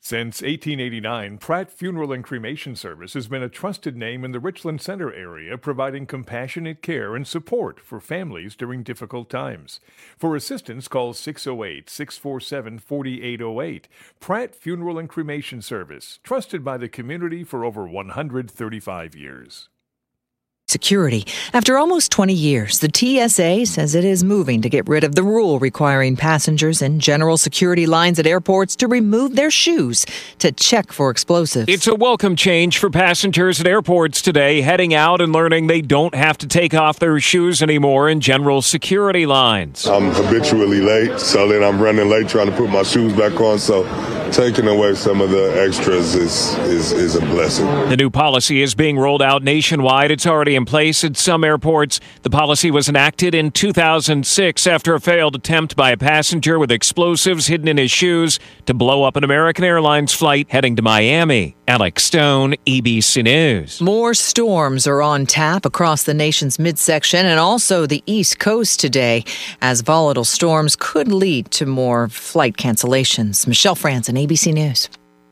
Since 1889, Pratt Funeral and Cremation Service has been a trusted name in the Richland Center area, providing compassionate care and support for families during difficult times. For assistance, call 608-647-4808. Pratt Funeral and Cremation Service, trusted by the community for over 135 years. Security. After almost 20 years, the TSA says it is moving to get rid of the rule requiring passengers and general security lines at airports to remove their shoes to check for explosives. It's a welcome change for passengers at airports today, heading out and learning they don't have to take off their shoes anymore in general security lines. I'm habitually late, so then I'm running late trying to put my shoes back on, so taking away some of the extras is a blessing. The new policy is being rolled out nationwide. It's already in place at some airports. The policy was enacted in 2006 after a failed attempt by a passenger with explosives hidden in his shoes to blow up an American Airlines flight heading to Miami. Alex Stone, ABC News. More storms are on tap across the nation's midsection and also the East Coast today, as volatile storms could lead to more flight cancellations. Michelle Franzen, ABC News.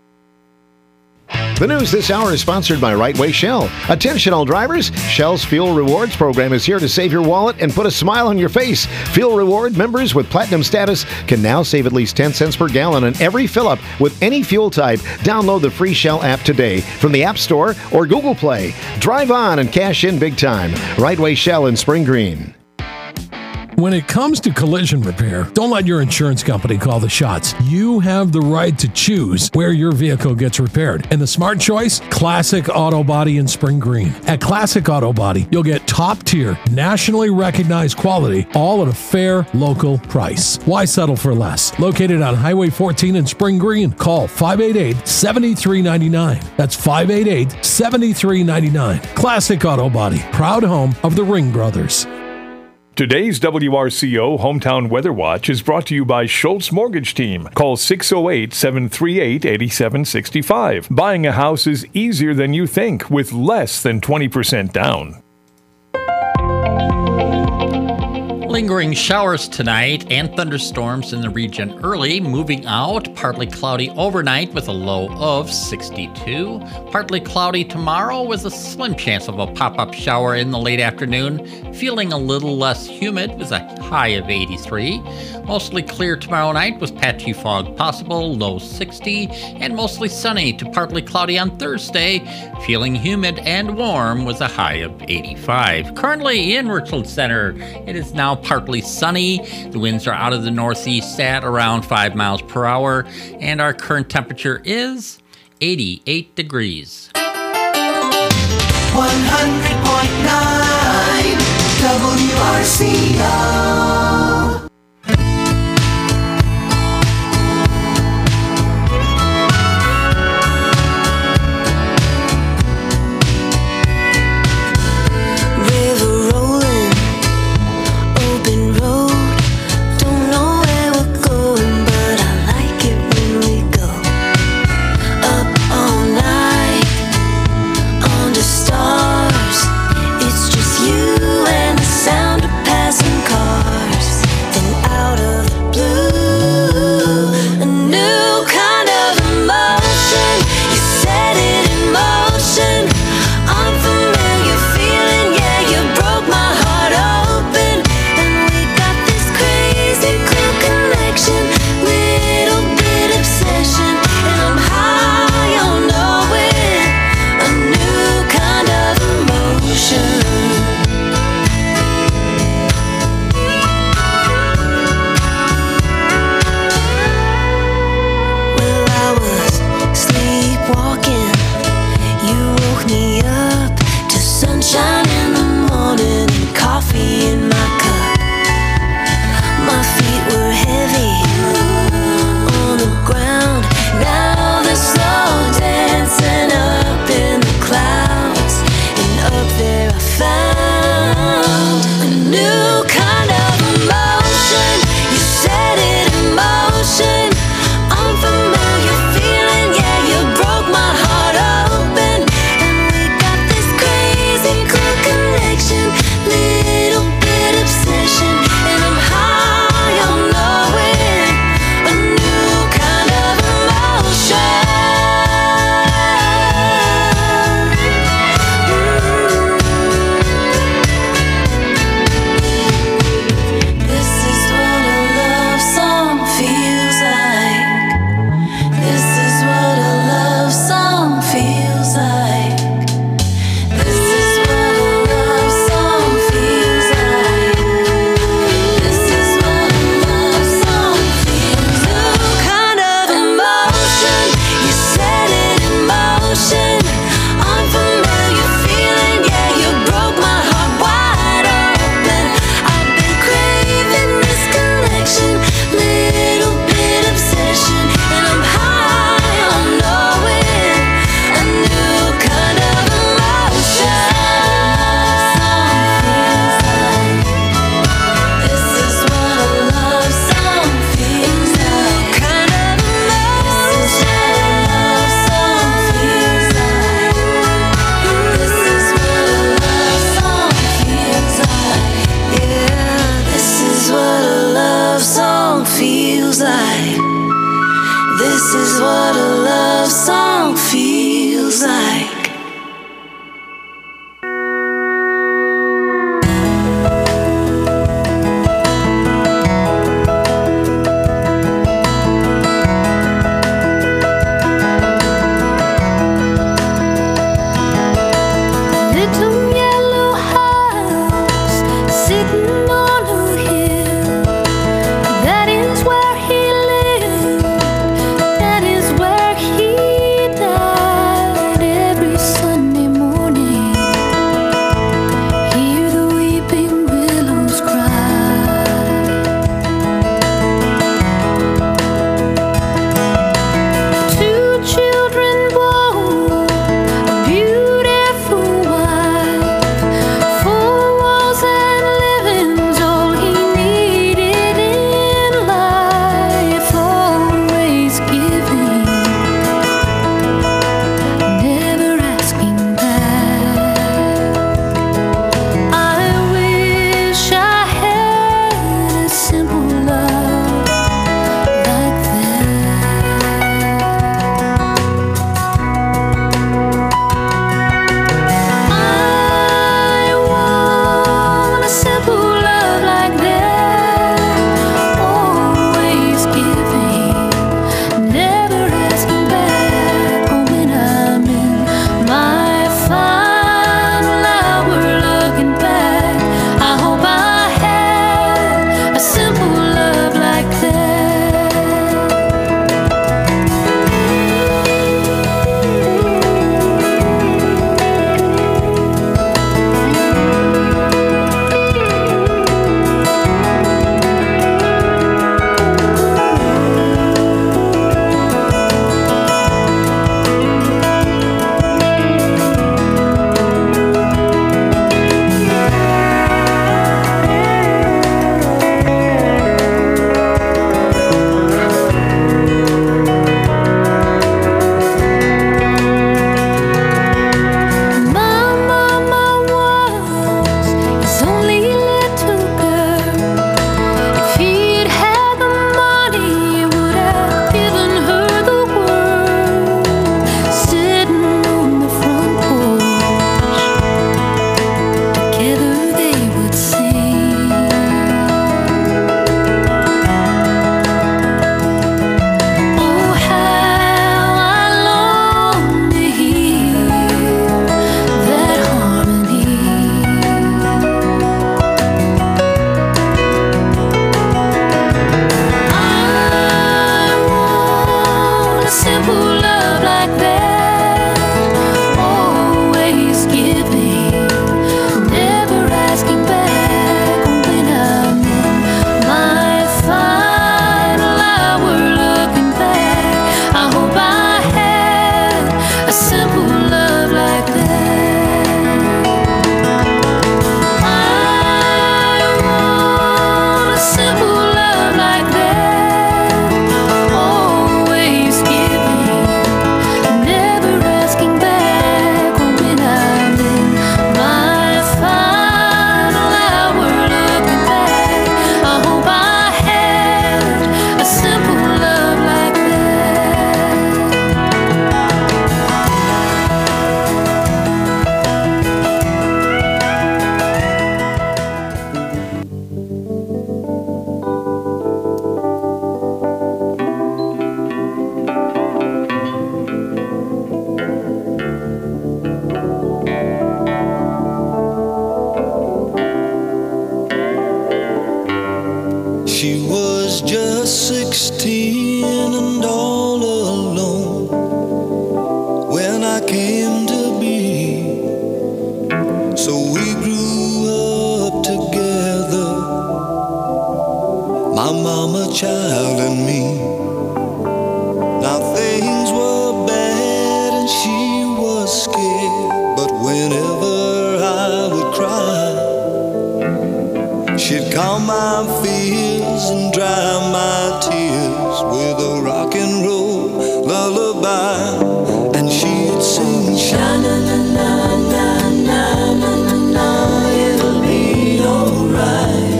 The news this hour is sponsored by Right Way Shell. Attention all drivers, Shell's Fuel Rewards program is here to save your wallet and put a smile on your face. Fuel Reward members with Platinum status can now save at least 10 cents per gallon on every fill-up with any fuel type. Download the free Shell app today from the App Store or Google Play. Drive on and cash in big time. Right Way Shell in Spring Green. When it comes to collision repair, don't let your insurance company call the shots. You have the right to choose where your vehicle gets repaired. And the smart choice? Classic Auto Body in Spring Green. At Classic Auto Body, you'll get top-tier, nationally recognized quality, all at a fair local price. Why settle for less? Located on Highway 14 in Spring Green. Call 588-7399. That's 588-7399. Classic Auto Body, proud home of the Ring Brothers. Today's WRCO Hometown Weather Watch is brought to you by Schultz Mortgage Team. Call 608-738-8765. Buying a house is easier than you think with less than 20% down. Lingering showers tonight and thunderstorms in the region early, moving out. Partly cloudy overnight with a low of 62. Partly cloudy tomorrow with a slim chance of a pop-up shower in the late afternoon. Feeling a little less humid with a high of 83. Mostly clear tomorrow night with patchy fog possible, low 60. And mostly sunny to partly cloudy on Thursday. Feeling humid and warm with a high of 85. Currently in Richland Center, it is now partly sunny. The winds are out of the northeast at around 5 miles per hour, and our current temperature is 88 degrees. 100.9 WRCO. This is what a love song feels like.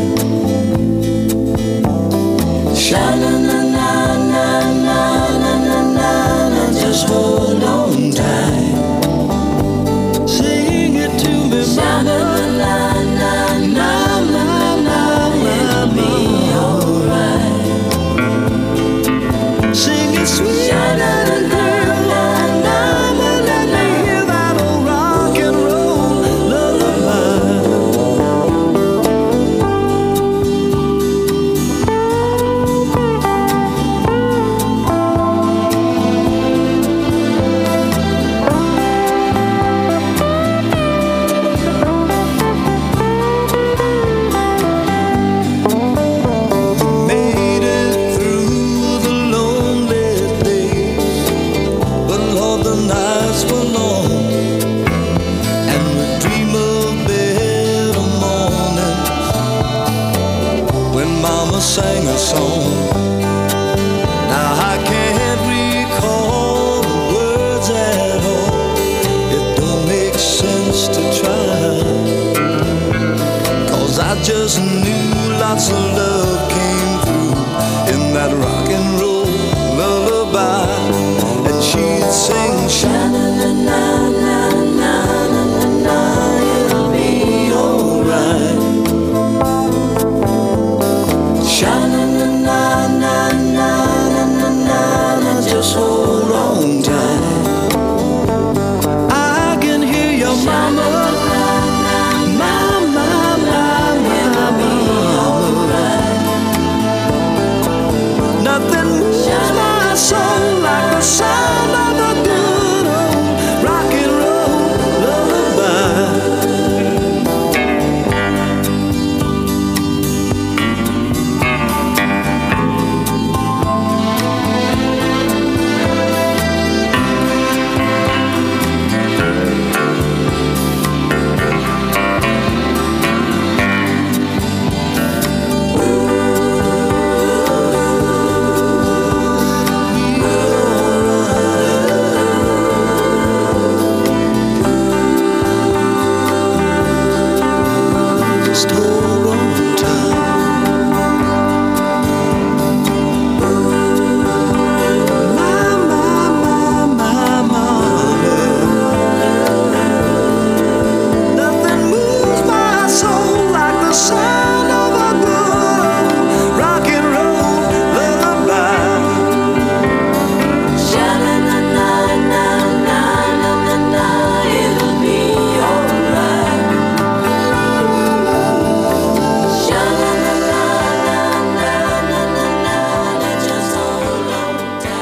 Sha na na na na na na na. words of love came through in that rock and roll lullaby, and she'd sing sha-na-na-na-na-na-na-na, it'll be alright. Sha-na-na-na-na-na-na-na, just hold on tight. I can hear your mama. Nothing moves my soul like the sound of a good old rock and roll lullaby. Just hold on tight. My mama. Nothing moves my soul like the sound of a good rock and roll lullaby. Sha-na-na-na-na-na-na-na, it'll be alright. Sha-na-na-na-na-na-na-na, just hold on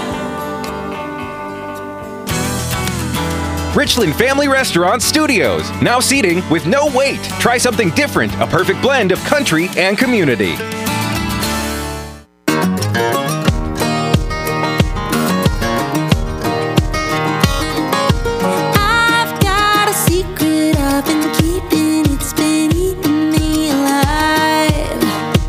tight. Richland Family Restaurant Studios. Now seating with no wait. Try something different, a perfect blend of country and community. I've got a secret I've been keeping, it's been eating me alive.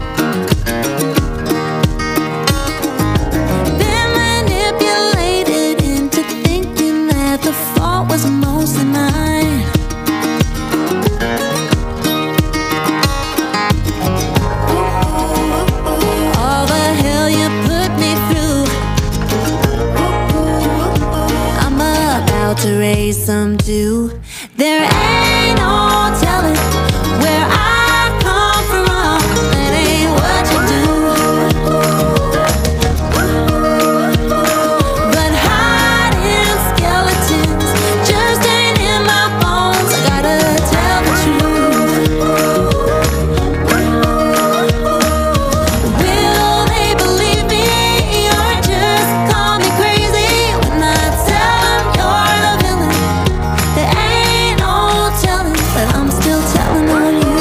Been manipulated into thinking that the fault was mostly mine. All the hell you put me through, I'm about to raise some too. There ain't no telling where I come from. That ain't what you do. But hiding skeletons just ain't in my bones. I gotta tell the truth. Will they believe me or just call me crazy when I tell them you're the villain? There ain't no telling, but I'm still telling on you.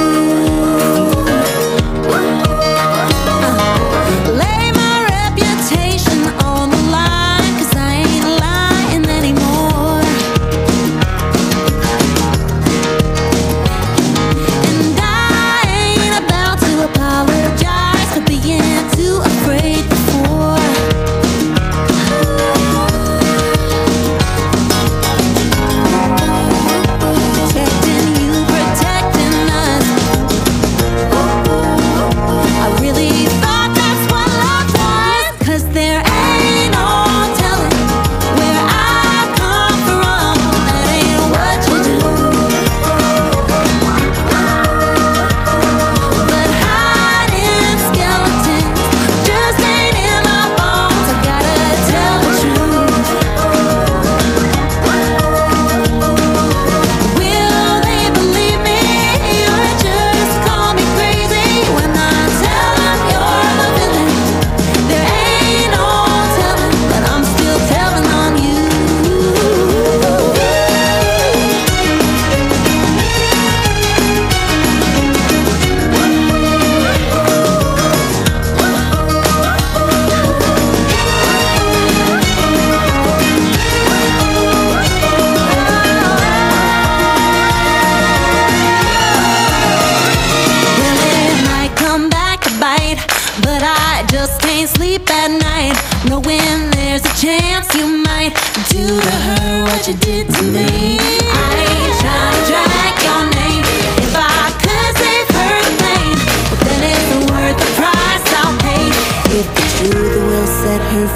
Lay my reputation on the line, 'cause I ain't lying anymore. And I ain't about to apologize for being too afraid before. Protecting you, protecting us. I really thought that's what love was, 'cause there ain't no telling where I come from. That ain't what you do. But hiding skeletons just ain't in my bones. I gotta tell the truth. Will they believe me or just call me crazy when I tell them you're the villain? There ain't no telling, but I'm still telling on you. Well, it might come back to bite, but I just can't sleep at night, knowing there's a chance you might do to her what you did to me. I ain't trying to drag your name. If I could save her the pain, but then it's worth Do the will set her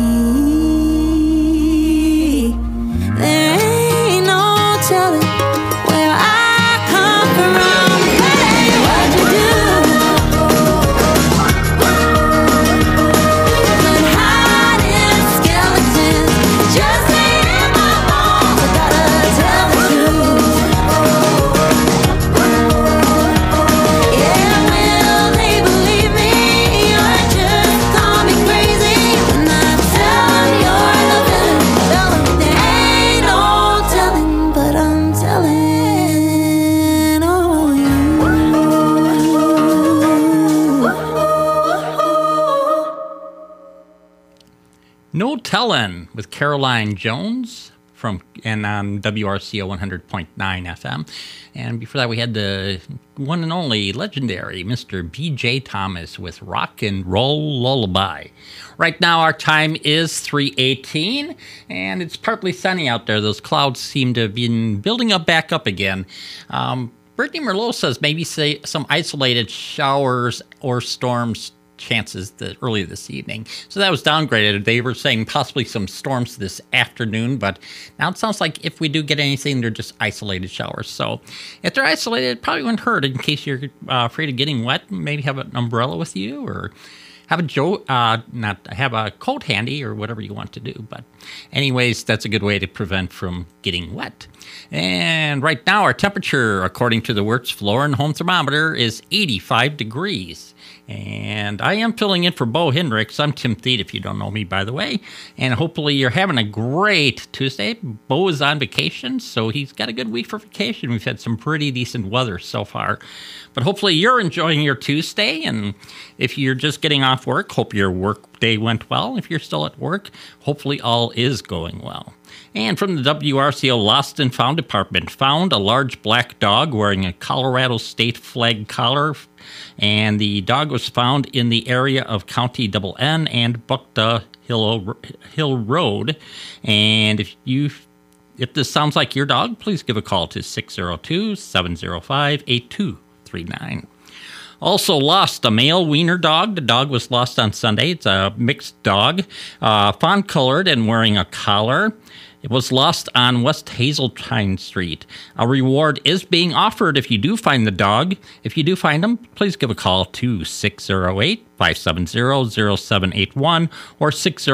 free. There ain't no telling where I come from. Hey, what'd you do? But hiding skeletons just ain't in my bones. I gotta tell the truth. Yeah, will they believe me or just call me crazy when I tell them you're the villain? Tell them there ain't no telling, but I'm telling all you. No Tellin' with Caroline Jones on WRCO 100.9 FM. And before that, we had the one and only legendary Mr. B.J. Thomas with Rock and Roll Lullaby. Right now, our time is 3:18, and it's partly sunny out there. Those clouds seem to have been building back up again. Brittany Merlot says maybe some isolated showers or storms chances early this evening. So that was downgraded. They were saying possibly some storms this afternoon, but now it sounds like if we do get anything, they're just isolated showers. So if they're isolated, it probably wouldn't hurt in case you're afraid of getting wet. Maybe have an umbrella with you, or have a coat handy, or whatever you want to do. But anyways, that's a good way to prevent from getting wet. And right now, our temperature, according to the Wertz Floor and Home Thermometer, is 85 degrees. And I am filling in for Bo Hendricks. I'm Tim Thede, if you don't know me, by the way. And hopefully you're having a great Tuesday. Bo is on vacation, so he's got a good week for vacation. We've had some pretty decent weather so far. But hopefully you're enjoying your Tuesday. And if you're just getting off work, hope your work day went well. If you're still at work, hopefully all is going well. And from the WRCO Lost and Found Department, found a large black dog wearing a Colorado state flag collar. And the dog was found in the area of County Double N and Buckta Hill Road. And if this sounds like your dog, please give a call to 602-705-8239. Also lost a male wiener dog. The dog was lost on Sunday. It's a mixed dog, fawn-colored and wearing a collar. It was lost on West Hazeltine Street. A reward is being offered if you do find the dog. If you do find him, please give a call to 608-570-0781 or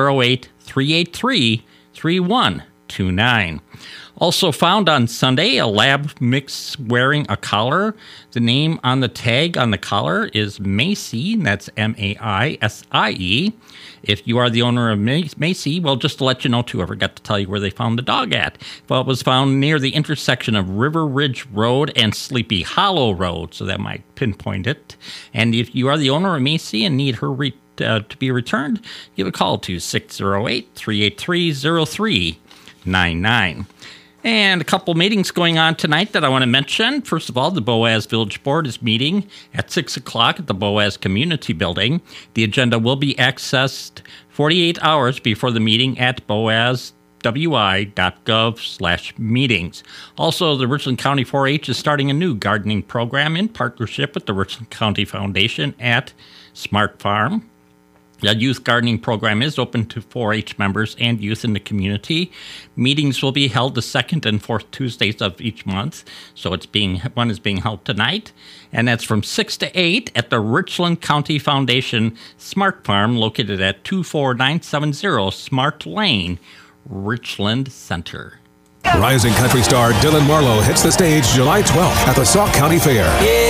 608-383-3129. Also found on Sunday, a lab mix wearing a collar. The name on the tag on the collar is Macie, and that's M-A-I-S-I-E. If you are the owner of Macie, well, just to let you know, too, I forgot to tell you where they found the dog at. Well, it was found near the intersection of River Ridge Road and Sleepy Hollow Road, so that might pinpoint it. And if you are the owner of Macie and need her to be returned, give a call to 608-383-0399. And a couple meetings going on tonight that I want to mention. First of all, the Boaz Village Board is meeting at 6 o'clock at the Boaz Community Building. The agenda will be accessed 48 hours before the meeting at boazwi.gov/meetings. Also, the Richland County 4-H is starting a new gardening program in partnership with the Richland County Foundation at Smart Farm. The youth gardening program is open to 4-H members and youth in the community. Meetings will be held the second and fourth Tuesdays of each month. So one is being held tonight. And that's from 6 to 8 at the Richland County Foundation Smart Farm, located at 24970 Smart Lane, Richland Center. Rising country star Dylan Marlowe hits the stage July 12th at the Sauk County Fair.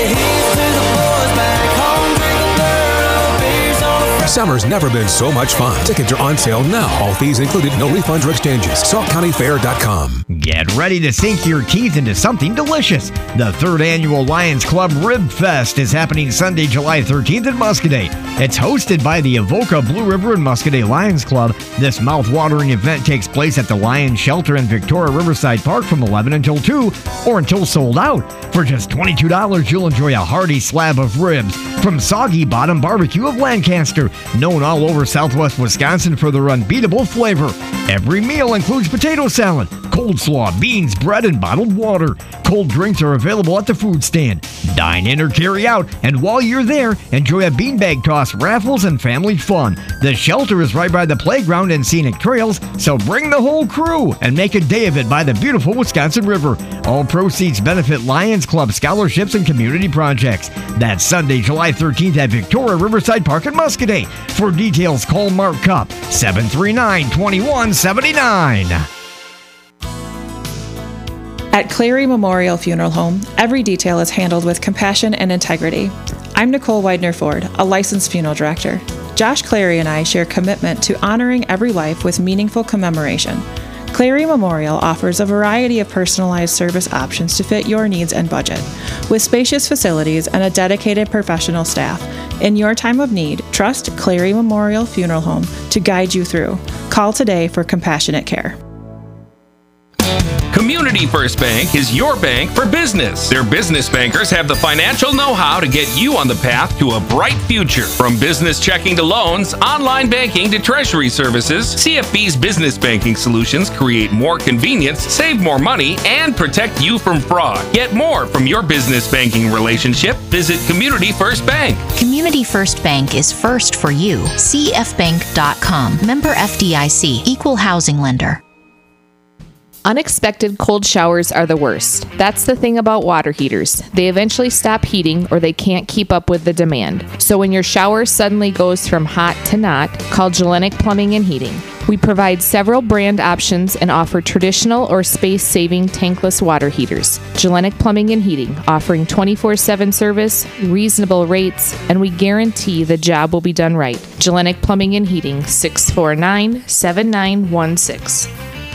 Summer's never been so much fun. Tickets are on sale now. All fees included, no refunds or exchanges. SaukCountyFair.com. Get ready to sink your teeth into something delicious. The 3rd Annual Lions Club Rib Fest is happening Sunday, July 13th in Muscoda. It's hosted by the Avoca Blue River and Muscoda Lions Club. This mouth-watering event takes place at the Lions Shelter in Victoria Riverside Park from 11 until 2 or until sold out. For just $22, you'll enjoy a hearty slab of ribs from Soggy Bottom Barbecue of Lancaster, known all over southwest Wisconsin for their unbeatable flavor. Every meal includes potato salad, coleslaw, beans, bread, and bottled water. Cold drinks are available at the food stand. Dine in or carry out, and while you're there, enjoy a beanbag toss, raffles, and family fun. The shelter is right by the playground and scenic trails, so bring the whole crew and make a day of it by the beautiful Wisconsin River. All proceeds benefit Lions Club scholarships and community projects. That's Sunday, July 13th at Victoria Riverside Park in Muscoda. For details, call Mark Cup, 739-2179. At Clary Memorial Funeral Home, every detail is handled with compassion and integrity. I'm Nicole Widener-Ford, a licensed funeral director. Josh Clary and I share commitment to honoring every life with meaningful commemoration. Clary Memorial offers a variety of personalized service options to fit your needs and budget. With spacious facilities and a dedicated professional staff, in your time of need, trust Clary Memorial Funeral Home to guide you through. Call today for compassionate care. Community First Bank is your bank for business. Their business bankers have the financial know-how to get you on the path to a bright future. From business checking to loans, online banking to treasury services, CFB's business banking solutions create more convenience, save more money, and protect you from fraud. Get more from your business banking relationship. Visit Community First Bank. Community First Bank is first for you. CFBank.com. Member FDIC. Equal housing lender. Unexpected cold showers are the worst. That's the thing about water heaters. They eventually stop heating or they can't keep up with the demand. So when your shower suddenly goes from hot to not, call Gellenic Plumbing and Heating. We provide several brand options and offer traditional or space-saving tankless water heaters. Gellenic Plumbing and Heating, offering 24/7 service, reasonable rates, and we guarantee the job will be done right. Gellenic Plumbing and Heating, 649-7916.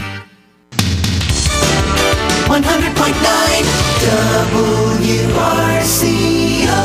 100.9 WRCO.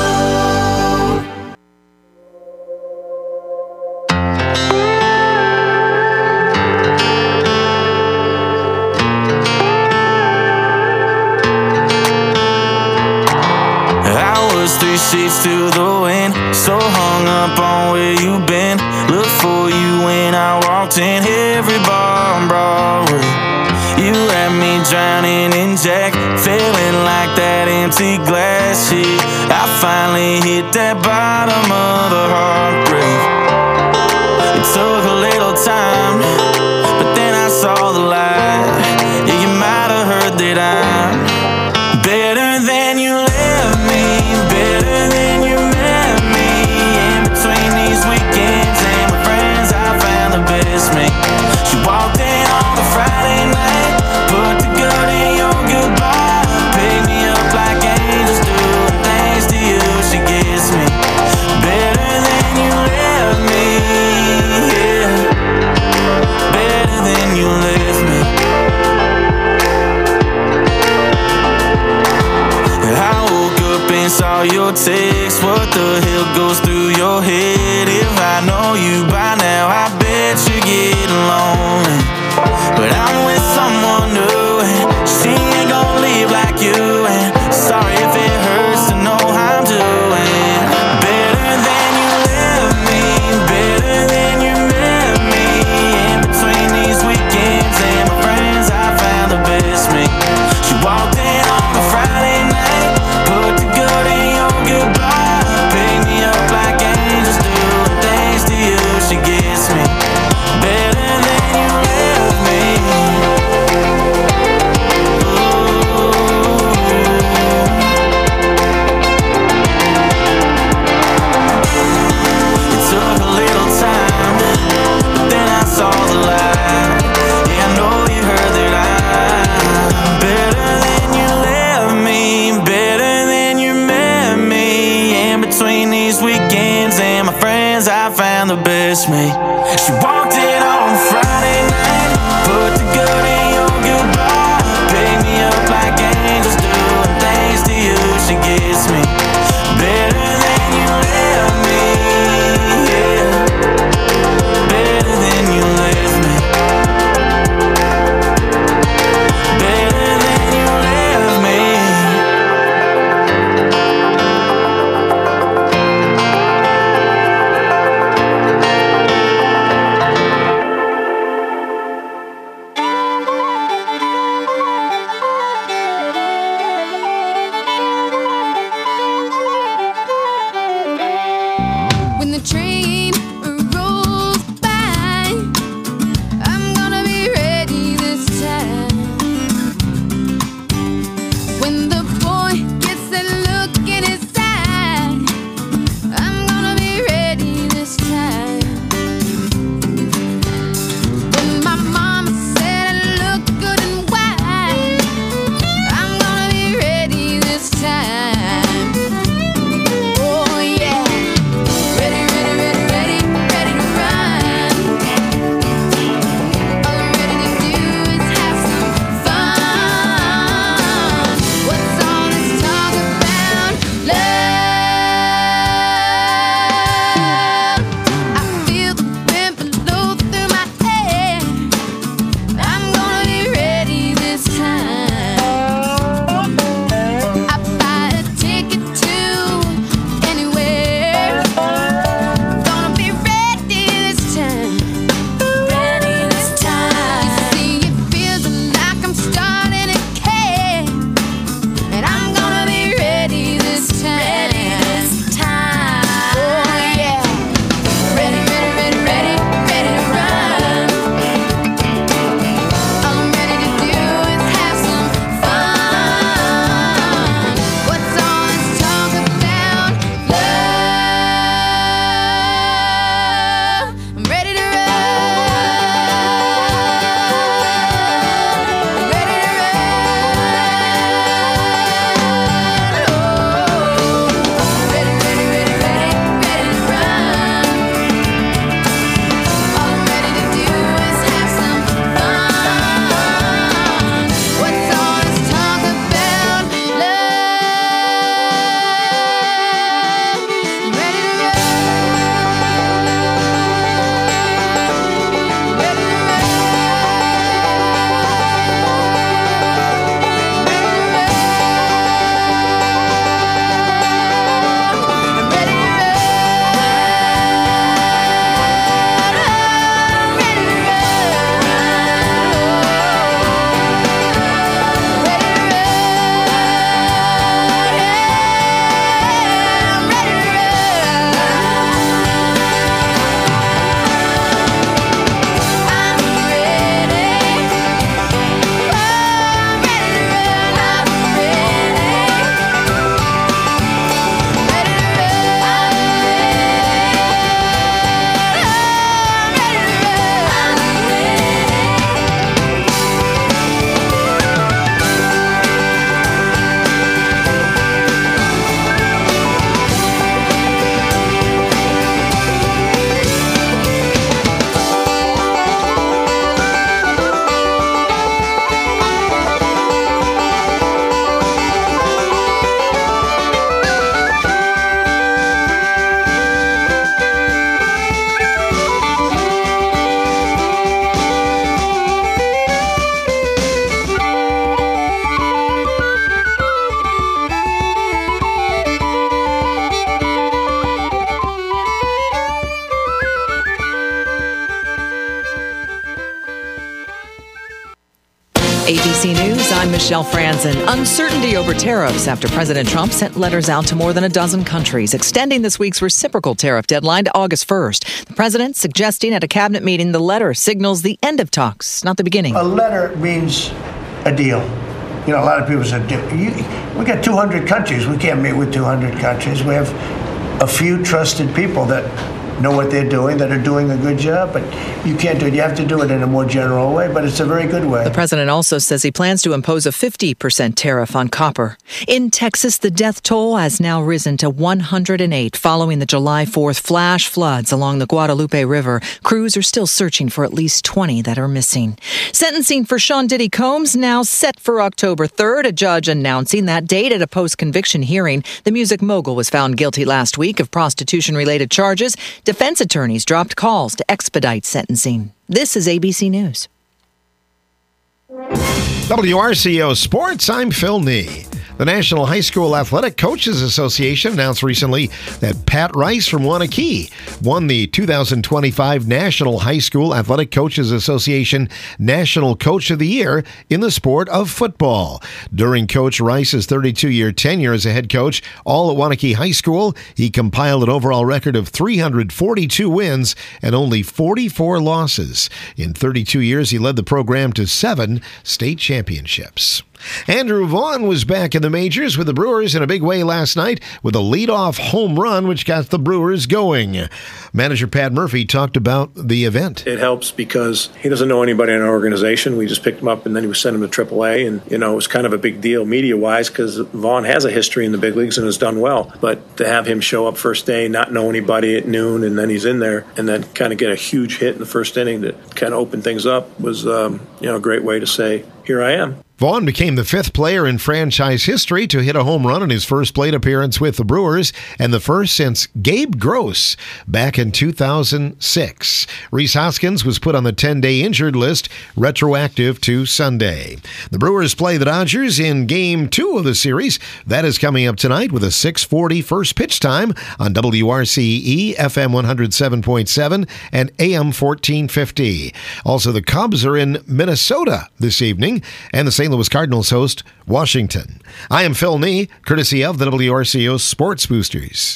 I was 3 sheets to the wind, so hung up on where you been. Looked for you when I walked in every bar on Broadway. You had me drowning in Jack, feeling like that empty glass sheet. I finally hit that bottom of the heartbreak. It took a little time, but then I saw the light. Yeah, you might have heard that I'm better than you left me, better than you met me. In between these weekends and my friends, I found the best me. She walked in on a Friday night, put the good in your goodbye, pick me up like angels do, and thanks to you she gets me better than you left me, yeah, better than you left me. I woke up and saw your text, what the hell goes through your head? If I know you by now, I bet you're getting lonely. But I'm with someone new, and she ain't gon' leave like you. And sorry if it hurts to know how I'm doing. Better than you left me, better than you met me. In between these weekends and my friends, I found the best me. She walked in on a Friday night, put the good in your goodbye. ABC News, I'm Michelle Franzen. Uncertainty over tariffs after President Trump sent letters out to more than a dozen countries, extending this week's reciprocal tariff deadline to August 1st. The president suggesting at a cabinet meeting the letter signals the end of talks, not the beginning. A letter means a deal. You know, a lot of people say, we got 200 countries. We can't meet with 200 countries. We have a few trusted people that know what they're doing, that are doing a good job, but you can't do it. You have to do it in a more general way, but it's a very good way. The president also says he plans to impose a 50% tariff on copper. In Texas, the death toll has now risen to 108 following the July 4th flash floods along the Guadalupe River. Crews are still searching for at least 20 that are missing. Sentencing for Sean Diddy Combs now set for October 3rd, a judge announcing that date at a post-conviction hearing. The music mogul was found guilty last week of prostitution-related charges. Defense attorneys dropped calls to expedite sentencing. This is ABC News. WRCO Sports, I'm Phil Nee. The National High School Athletic Coaches Association announced recently that Pat Rice from Waunakee won the 2025 National High School Athletic Coaches Association National Coach of the Year in the sport of football. During Coach Rice's 32-year tenure as a head coach, all at Waunakee High School, he compiled an overall record of 342 wins and only 44 losses. In 32 years, he led the program to 7 state championships. Andrew Vaughn was back in the majors with the Brewers in a big way last night with a leadoff home run, which got the Brewers going. Manager Pat Murphy talked about the event. It helps because he doesn't know anybody in our organization. We just picked him up and then we sent him to AAA. And, you know, it was kind of a big deal media-wise because Vaughn has a history in the big leagues and has done well. But to have him show up first day, not know anybody at noon, and then he's in there and then kind of get a huge hit in the first inning that kind of opened things up was, a great way to say, here I am. Vaughn became the 5th player in franchise history to hit a home run in his first plate appearance with the Brewers, and the first since Gabe Gross back in 2006. Rhys Hoskins was put on the 10-day injured list, retroactive to Sunday. The Brewers play the Dodgers in Game 2 of the series. That is coming up tonight with a 6:40 first pitch time on WRCE, FM 107.7 and AM 1450. Also, the Cubs are in Minnesota this evening, and the St. Louis Cardinals host Washington. I am Phil Nee, courtesy of the WRCO Sports Boosters.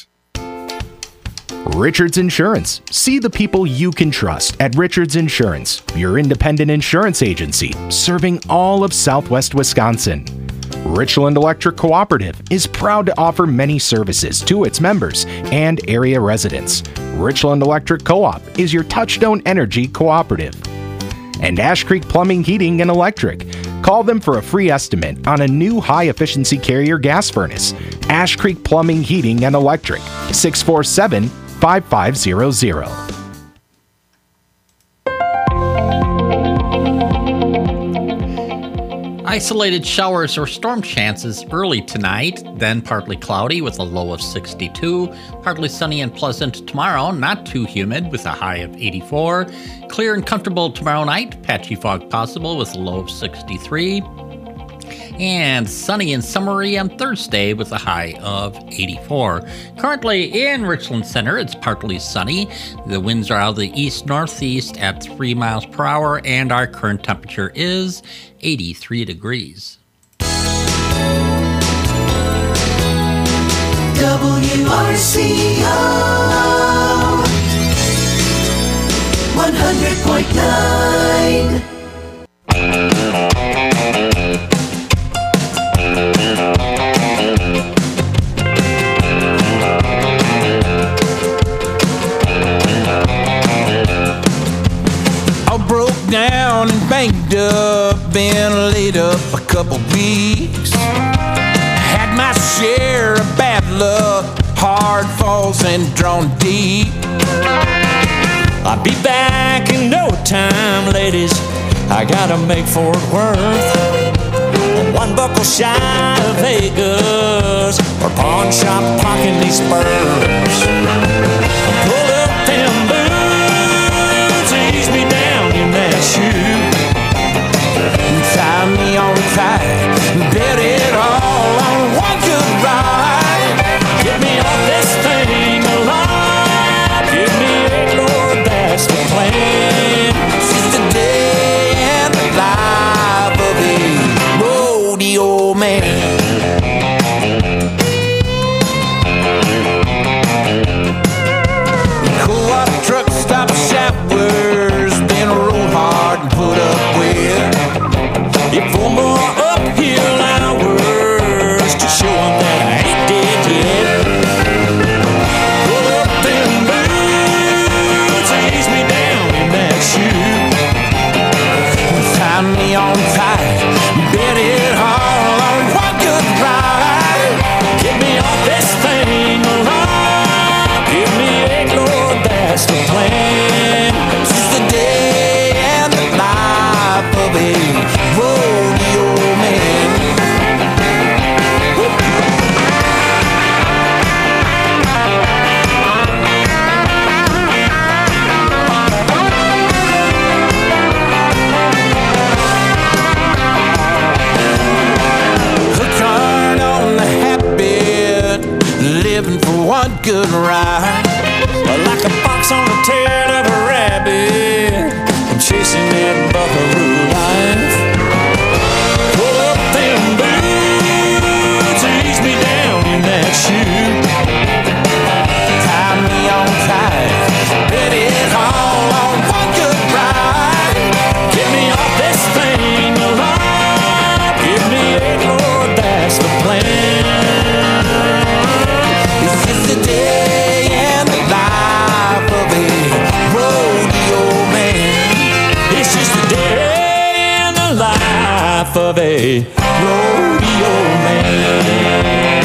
Richards Insurance. See the people you can trust at Richards Insurance, your independent insurance agency serving all of Southwest Wisconsin. Richland Electric Cooperative is proud to offer many services to its members and area residents. Richland Electric Co-op is your Touchstone Energy cooperative. And Ash Creek Plumbing, Heating, and Electric. Call them for a free estimate on a new high-efficiency Carrier gas furnace. Ash Creek Plumbing, Heating, and Electric, 647-5500. Isolated showers or storm chances early tonight, then partly cloudy with a low of 62. Partly sunny and pleasant tomorrow, not too humid with a high of 84. Clear and comfortable tomorrow night, patchy fog possible with a low of 63. And sunny and summery on Thursday with a high of 84. Currently in Richland Center, it's partly sunny. The winds are out of the east-northeast at 3 miles per hour, and our current temperature is 83 degrees. WRCO 100.9. Down and banged up, been laid up a couple weeks. Had my share of bad luck, hard falls and drawn deep. I'll be back in no time, ladies. I gotta make Fort Worth. One buckle shy of Vegas, or pawn shop pocketing these spurs. Pull up them boots, ease me down in that shoe. Tie me on tight, bet it all on one good ride. Get me off this thing alive. Give me a Lord, that's the plan. She's the day and the life of it. on tight. Bet it all on one good ride. Get me off this thing alone. Give me a Lord, that's the plan. This is the day and the life of a rodeo man. Living for one good ride, like a fox on the tail of a rabbit. I'm chasing that buckaroo life. Pull up them boots, ease me down in that shoe. Tie me on tight, bet it all on one good ride. Get me off this thing alone. Give me a Lord, that's the plan. The day and the life of a rodeo man. It's just the day and the life of a rodeo man.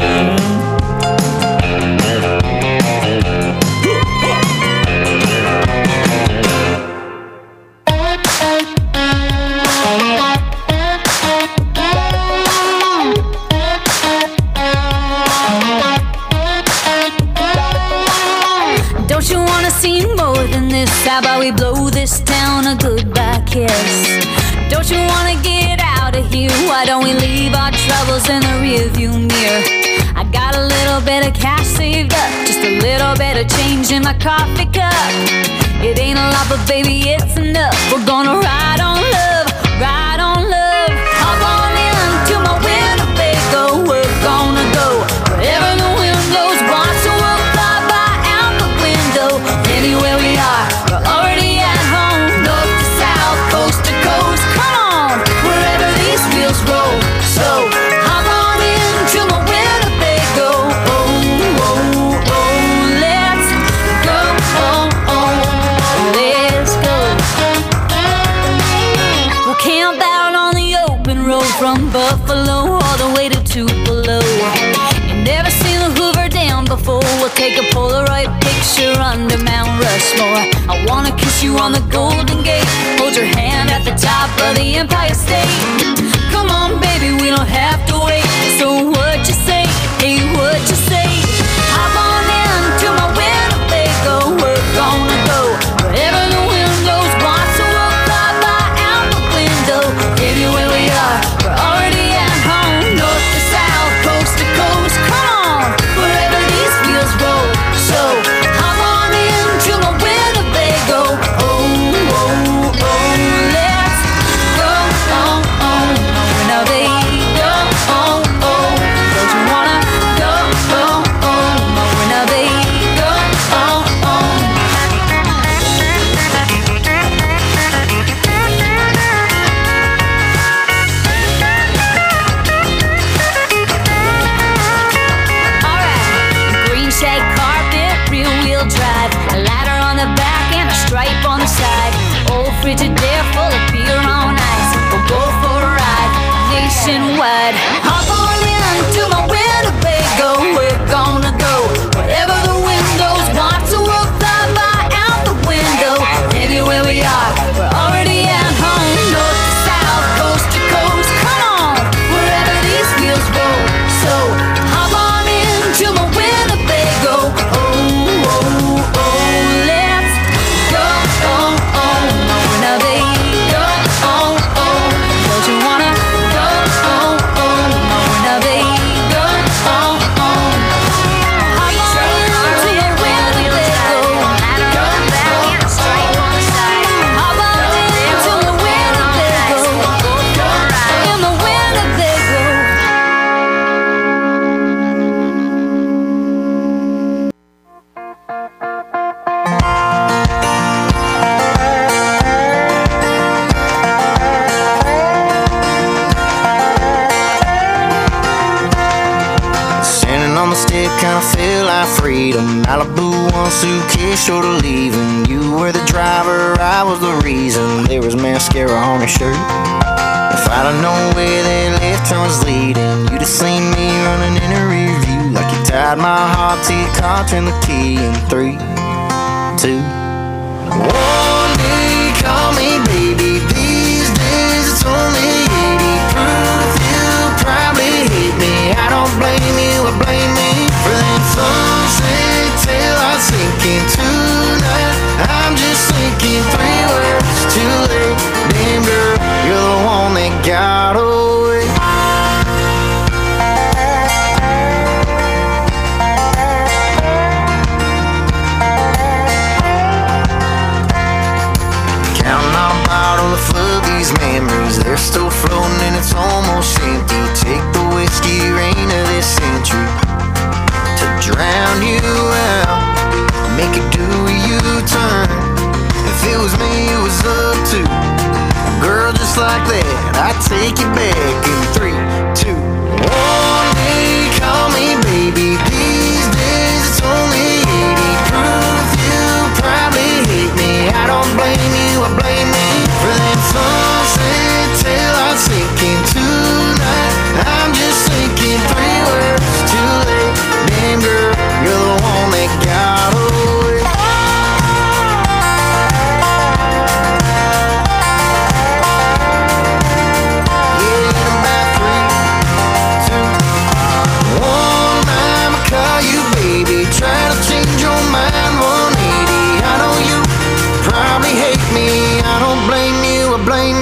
How about we blow this town a goodbye kiss? Don't you wanna get out of here? Why don't we leave our troubles in the rearview mirror? I got a little bit of cash saved up, just a little bit of change in my coffee cup. It ain't a lot, but baby, it's enough. We're gonna ride on love, ride on love. Hop on into my Winnebago. We're gonna go wherever the wind blows. Watch the world fly by out the window. Anywhere we are, we're already at home. North to south, coast to coast. Come on, wherever these wheels roll. So hop on into my Winnebago. Oh, oh, oh, let's go. Oh, oh, let's go. We'll camp out on the open road from Buffalo all the way to Tupelo. You never seen the Hoover Dam before. We'll take a Polaroid picture under Mount Rushmore. I wanna kiss you on the Golden Gate, hold your hand at the top of the Empire State. Come on, baby, we don't have to wait. So what you say? Hey, what you say? Hop on into my Winnebago. We're gonna go wherever the wind blows. Watch the world fly by out the window. Anywhere we are, we're already at home. North to south, coast to coast. Come on, wherever these wheels roll. So hop on into my Winnebago. Oh, oh, oh, let's go. Oh, oh, now baby, go. Oh, oh, don't you wanna go? Oh, oh, now baby, go. Oh, oh. Green shag carpet, rear wheel drive, a ladder on the back and a stripe on the side. Old Frigidaire full of beer on ice. We'll go for a ride nationwide. Hop on into my Winnebago. We're gonna go wherever the wind goes. Watch the world fly by out the window. Anywhere we are, we're already at home. North to south, coast to coast. Come on, wherever these wheels roll. So hop on into my Winnebago. Oh, oh, oh, let's go. Oh, oh, now baby, go. Oh, oh, don't you wanna go? Oh, oh, now baby, go. Oh, oh, hop on into my Winnebago. Go, go, stripe on the side. Hop on into my Winnebago. Go, in my Winnebago. Standing on the step, kinda feel like freedom. Malibu, one suitcase short of leaving. You were the driver, I was the reason. There was mascara on his shirt. I don't know where that left turn was leading. You'd have seen me running in a rear view, like you tied my heart to your car, turned the key in 3, 2, 1 day, call me baby. These days it's only 80 proof. You probably hate me. I don't blame you, I blame me for that sunset till I sink in tonight. I'm just thinking 3 words too late. Damn girl, you're the one that got away. Counting our bottle to flood these memories. They're still floating and it's almost empty. Take the whiskey rain of this century to drown you out, make it do a U-turn. If it was me, it was up to girl, just like that, I'd take you back in 3, 2, 1 day, call me baby. These days it's only 80 proof. You probably hate me. I don't blame you, I blame me for that sunset till I sink in tonight. I'm just thinking 3 words too late. Damn girl, you're the one that got away. Try to change your mind 180. I know you probably hate me. I don't blame you, I blame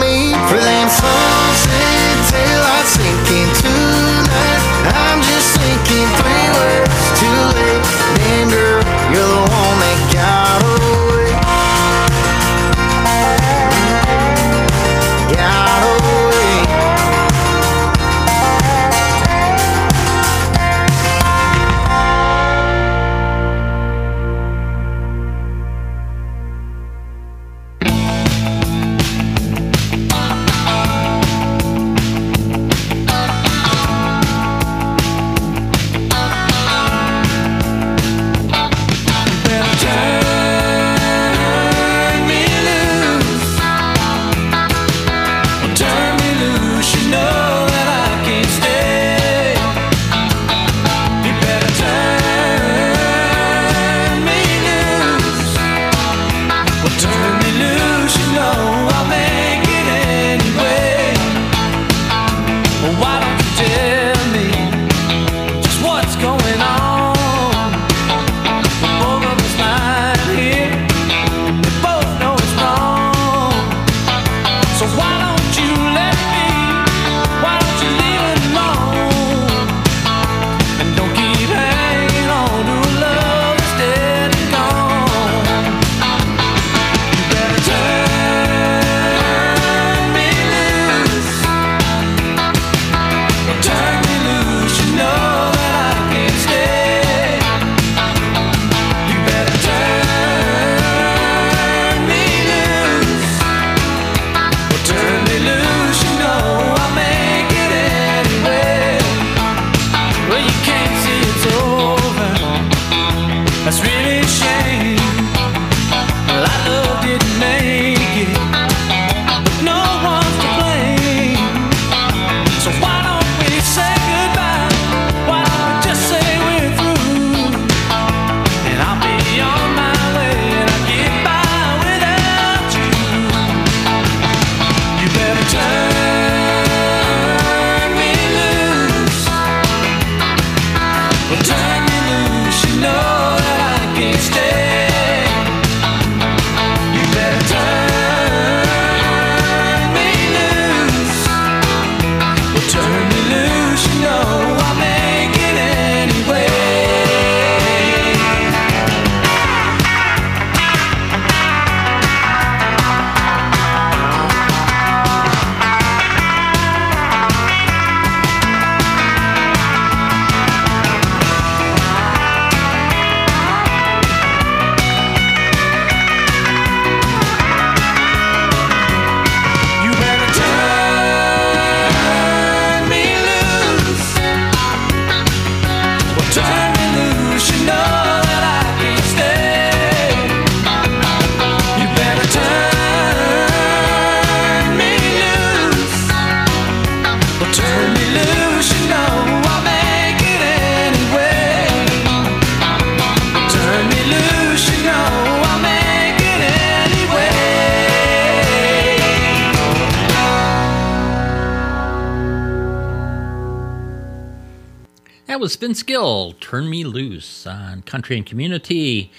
Turn me loose, you know I'll make it anyway. Turn me loose, you know I'll make it anyway. That was Vince Gill, Turn Me Loose on Country and Community.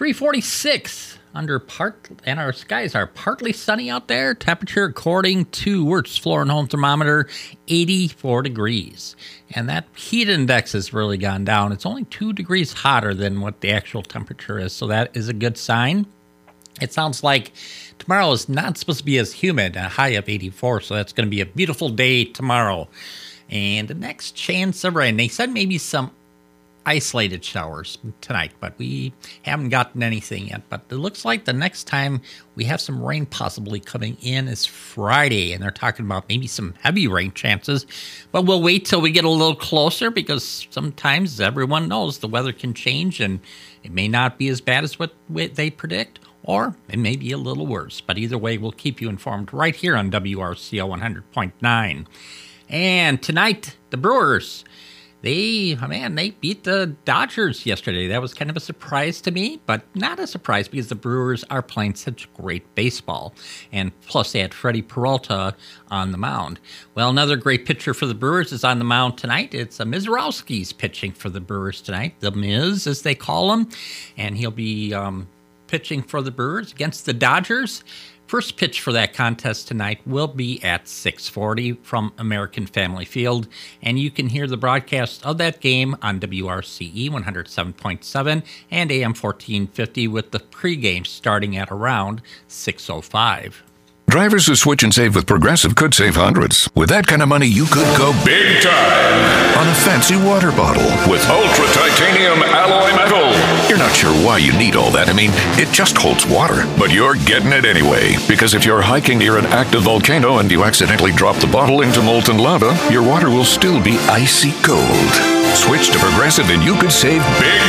346 and our skies are partly sunny out there. Temperature according to Wertz Floor and Home Thermometer, 84 degrees. And that heat index has really gone down. It's only 2 degrees hotter than what the actual temperature is, so that is a good sign. It sounds like tomorrow is not supposed to be as humid, a high of 84, so that's going to be a beautiful day tomorrow. And the next chance of rain, they said maybe some isolated showers tonight, but we haven't gotten anything yet. But it looks like the next time we have some rain possibly coming in is Friday, and they're talking about maybe some heavy rain chances. But we'll wait till we get a little closer, because sometimes everyone knows the weather can change, and it may not be as bad as what they predict, or it may be a little worse. But either way, we'll keep you informed right here on WRCO 100.9. And tonight, the Brewers, they beat the Dodgers yesterday. That was kind of a surprise to me, but not a surprise because the Brewers are playing such great baseball. And plus, they had Freddie Peralta on the mound. Well, another great pitcher for the Brewers is on the mound tonight. It's Mizrowski's pitching for the Brewers tonight, the Miz, as they call him. And he'll be pitching for the Brewers against the Dodgers. First pitch for that contest tonight will be at 6:40 from American Family Field, and you can hear the broadcast of that game on WRCE 107.7 and AM 1450 with the pregame starting at around 6:05. Drivers who switch and save with Progressive could save hundreds. With that kind of money, you could go big time on a fancy water bottle with ultra titanium alloy metal. You're not sure why you need all that. I mean, it just holds water. But you're getting it anyway. Because if you're hiking near an active volcano and you accidentally drop the bottle into molten lava, your water will still be icy cold. Switch to Progressive and you could save big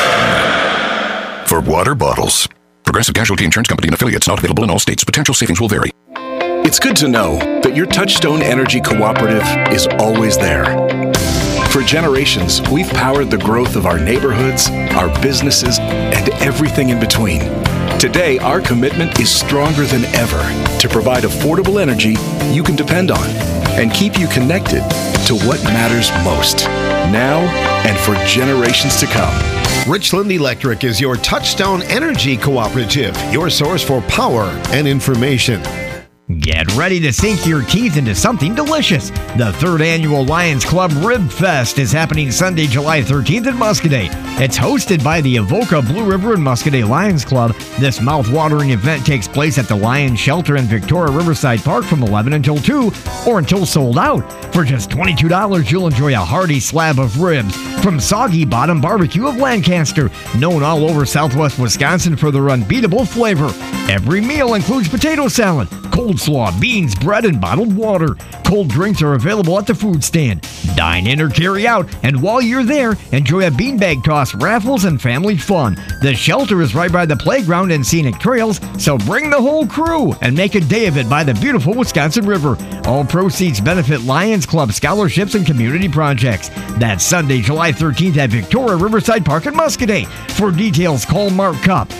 time for water bottles. Progressive Casualty Insurance Company and affiliates, not available in all states. Potential savings will vary. It's good to know that your Touchstone Energy Cooperative is always there. For generations, we've powered the growth of our neighborhoods, our businesses, and everything in between. Today, our commitment is stronger than ever to provide affordable energy you can depend on and keep you connected to what matters most, now and for generations to come. Richland Electric is your Touchstone Energy Cooperative, your source for power and information. Get ready to sink your teeth into something delicious. The 3rd Annual Lions Club Rib Fest is happening Sunday, July 13th in Muscoda. It's hosted by the Avoca Blue River and Muscoda Lions Club. This mouth-watering event takes place at the Lions Shelter in Victoria Riverside Park from 11 until 2, or until sold out. For just $22, you'll enjoy a hearty slab of ribs from Soggy Bottom Barbecue of Lancaster, known all over southwest Wisconsin for their unbeatable flavor. Every meal includes potato salad, coleslaw, beans, bread, and bottled water. Cold drinks are available at the food stand. Dine in or carry out, and while you're there, enjoy a beanbag toss, raffles, and family fun. The shelter is right by the playground and scenic trails, so bring the whole crew and make a day of it by the beautiful Wisconsin River. All proceeds benefit Lions Club scholarships and community projects. That's Sunday, July 13th at Victoria Riverside Park in Muscoda. For details, call Mark Cup,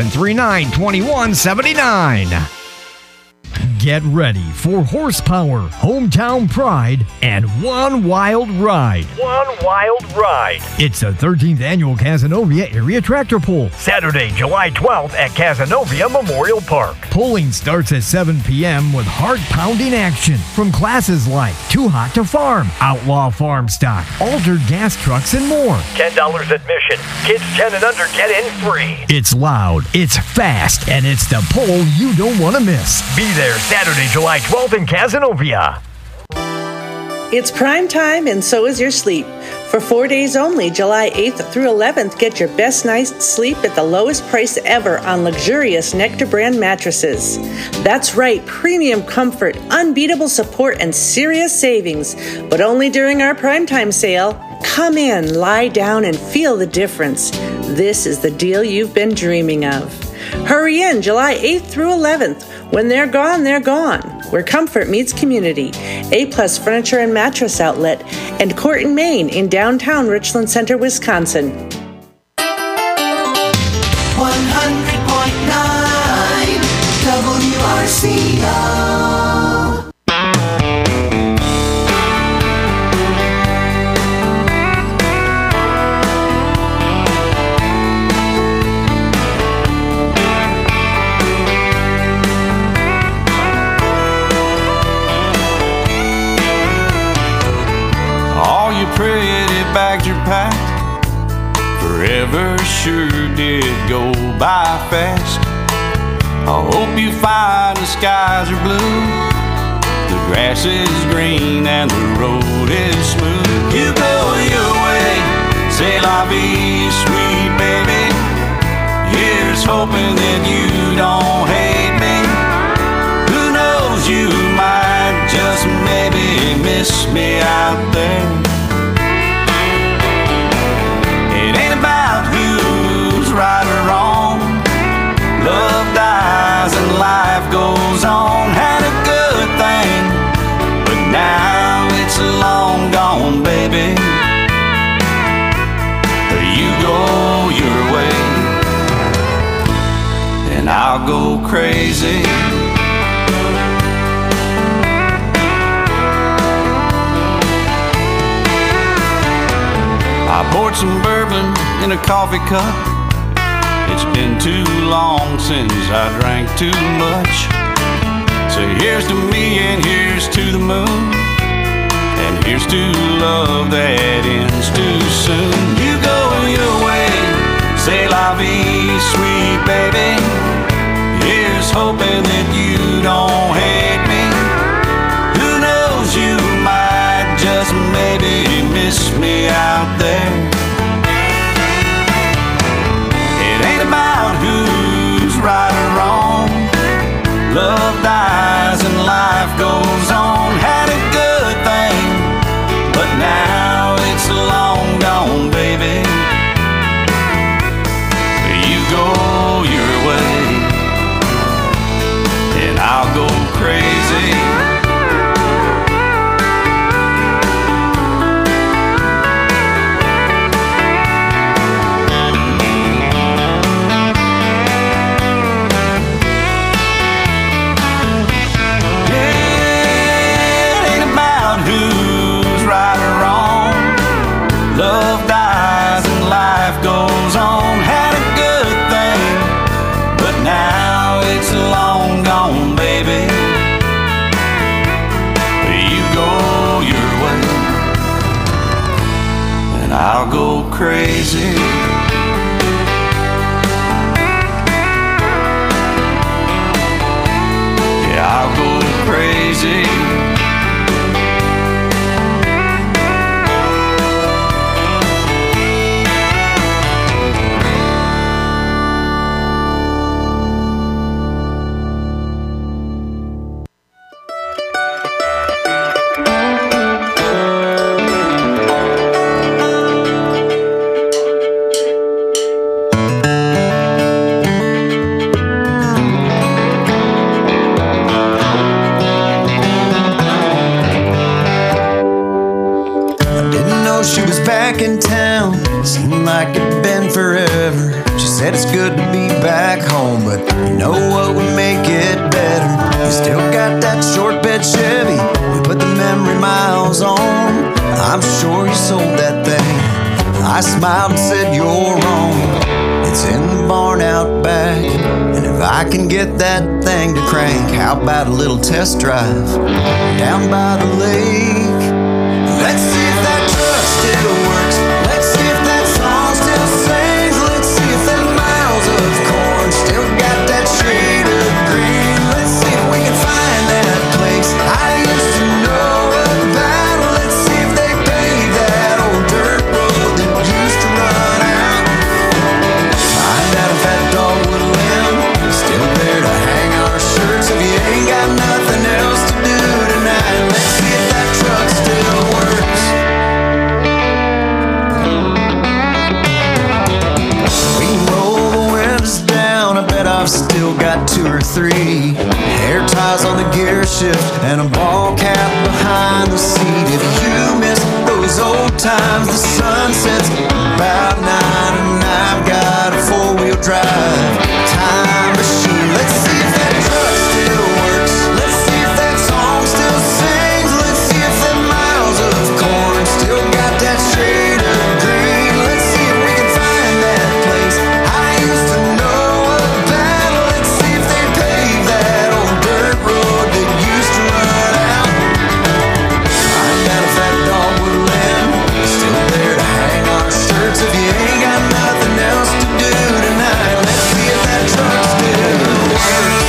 739-2179. Get ready for horsepower, hometown pride, and one wild ride. One wild ride. It's the 13th Annual Cazenovia Area Tractor Pull. Saturday, July 12th at Cazenovia Memorial Park. Pulling starts at 7 p.m. with heart-pounding action from classes like Too Hot to Farm, Outlaw Farm Stock, Altered Gas Trucks, and more. $10 admission. Kids 10 and under get in free. It's loud, it's fast, and it's the pull you don't want to miss. Be there Saturday, July 12th in Cazenovia. It's prime time and so is your sleep. For 4 days only, July 8th through 11th, get your best night's sleep at the lowest price ever on luxurious Nectar brand mattresses. That's right, premium comfort, unbeatable support, and serious savings. But only during our primetime sale. Come in, lie down, and feel the difference. This is the deal you've been dreaming of. Hurry in July 8th through 11th. When they're gone, they're gone. where comfort meets community. A-Plus Furniture and Mattress Outlet, and Court and Main in downtown Richland Center, Wisconsin. 100.9 WRCO. All your pretty bags are packed. Forever sure did go by fast. I hope you find the skies are blue, the grass is green and the road is smooth. You go your way, c'est la vie, sweet baby. Here's hoping that you don't hate me. Who knows, you might just maybe miss me out there. It ain't about who's right or wrong. Love dies and life goes on. Had a good thing, but now it's long gone, baby. You go your way, and I'll go crazy. I poured some bourbon in a coffee cup. It's been too long since I drank too much. So here's to me and here's to the moon, and here's to love that ends too soon. You go your way, c'est la vie, sweet baby. Here's hoping that you don't hate me. Who knows, you might just maybe miss me out there. It ain't about who's right or wrong. Love dies and life goes on. Had a good thing, but now it's long gone, baby. You go your way, and I'll go crazy. Love dies and life goes on. Had a good thing, but now it's long gone, baby. You go your way, and I'll go crazy. Yeah, I'll go crazy. In town, seemed like it'd been forever. She said it's good to be back home, but you know what would make it better? You still got that short bed Chevy we put the memory miles on. I'm sure you sold that thing. I smiled and said you're wrong. It's in the barn out back, and if I can get that thing to crank, how about a little test drive down by the lake? Let's see if that truck still works. Let's see if that song still sings. Let's see if that miles of corn still got that shade of green. Let's see if we can find that place I used to know about. Let's see if they paved that old dirt road that used to run out. Find out if that dogwood limb is still there to hang our shirts if you ain't got nothing else to do tonight. Let's see if that behind the seat. If you miss those old times, the sun sets about 9 and I've got a 4-wheel drive time machine. Let's see if that truck still works. Let's see if that song still sings. Let's see if that miles of corn still got that shade of green. Let's see if we can find that place I used to know about. Let's see if they pave that old dirt road that used to run out. I got a fat dogwood limb still there to hang our shirts. If you ain't got nothing else to do tonight, let's see if that truck still works.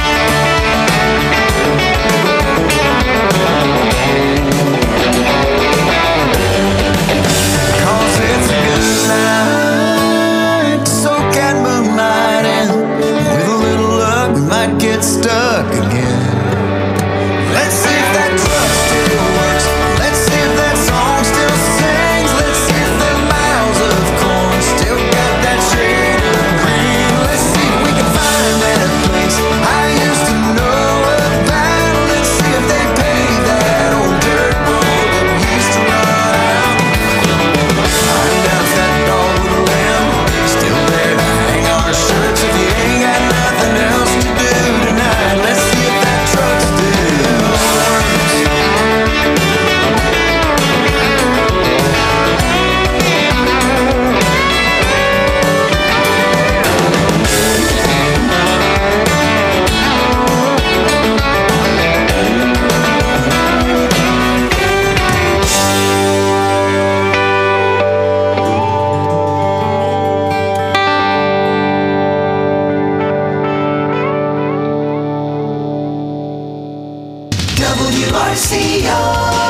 Cause it's a good night to soak at moonlight, and with a little luck we might get stuck again. Let's see if that truck still works. Let's see if that song still sings. Let's see if the miles of corn still got that shade of green. Let's see if we can find that place I used to know about. Let's see if they pave that old dirt road that used to run out. I'm down that dog with a limb still there to hang our shirts. If you ain't got nothing else to do tonight, let's see if that truck still works. WRCO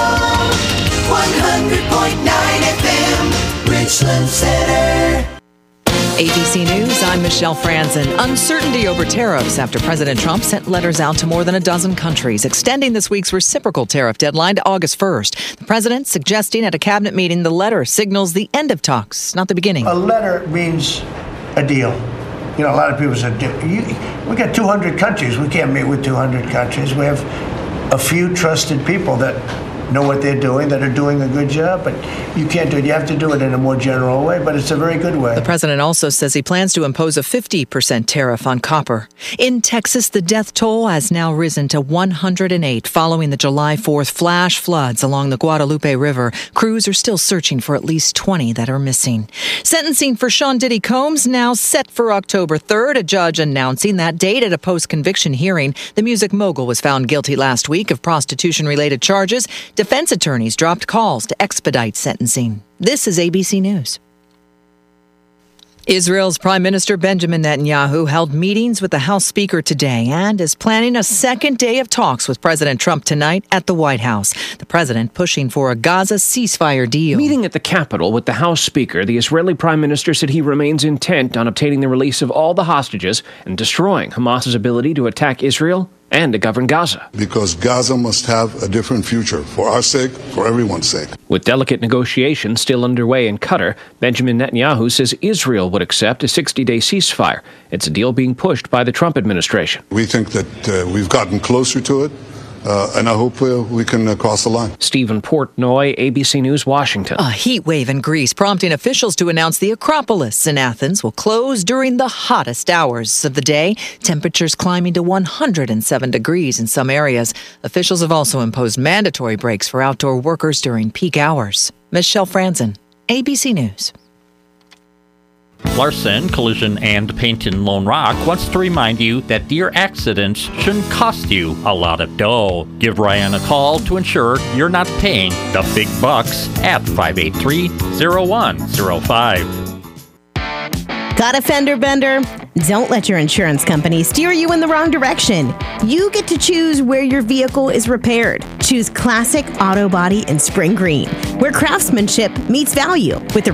100.9 FM, Richland Center. ABC News, I'm Michelle Franzen. Uncertainty over tariffs after President Trump sent letters out to more than a dozen countries, extending this week's reciprocal tariff deadline to August 1st. The president suggesting at a cabinet meeting the letter signals the end of talks, not the beginning. A letter means a deal. You know, a lot of people said, we got 200 countries. We can't meet with 200 countries. We have a few trusted people that know what they're doing, that are doing a good job, but you can't do it. You have to do it in a more general way, but it's a very good way. The president also says he plans to impose a 50% tariff on copper. In Texas, the death toll has now risen to 108 following the July 4th flash floods along the Guadalupe River. Crews are still searching for at least 20 that are missing. Sentencing for Sean Diddy Combs now set for October 3rd. A judge announcing that date at a post-conviction hearing. The music mogul was found guilty last week of prostitution-related charges. Defense attorneys dropped calls to expedite sentencing. This is ABC News. Israel's Prime Minister Benjamin Netanyahu held meetings with the House Speaker today and is planning a second day of talks with President Trump tonight at the White House. The president pushing for a Gaza ceasefire deal. Meeting at the Capitol with the House Speaker, the Israeli Prime Minister said he remains intent on obtaining the release of all the hostages and destroying Hamas's ability to attack Israel and to govern Gaza. Because Gaza must have a different future, for our sake, for everyone's sake. With delicate negotiations still underway in Qatar, Benjamin Netanyahu says Israel would accept a 60-day ceasefire. It's a deal being pushed by the Trump administration. We think that we've gotten closer to it, and I hope we can cross the line. Stephen Portnoy, ABC News, Washington. A heat wave in Greece prompting officials to announce the Acropolis in Athens will close during the hottest hours of the day. Temperatures climbing to 107 degrees in some areas. Officials have also imposed mandatory breaks for outdoor workers during peak hours. Michelle Franzen, ABC News. Larson Collision and Paint in Lone Rock wants to remind you that deer accidents shouldn't cost you a lot of dough. Give Ryan a call to ensure you're not paying the big bucks at 583-0105. Got a fender bender? Don't let your insurance company steer you in the wrong direction. You get to choose where your vehicle is repaired. Choose Classic Auto Body in Spring Green, where craftsmanship meets value with the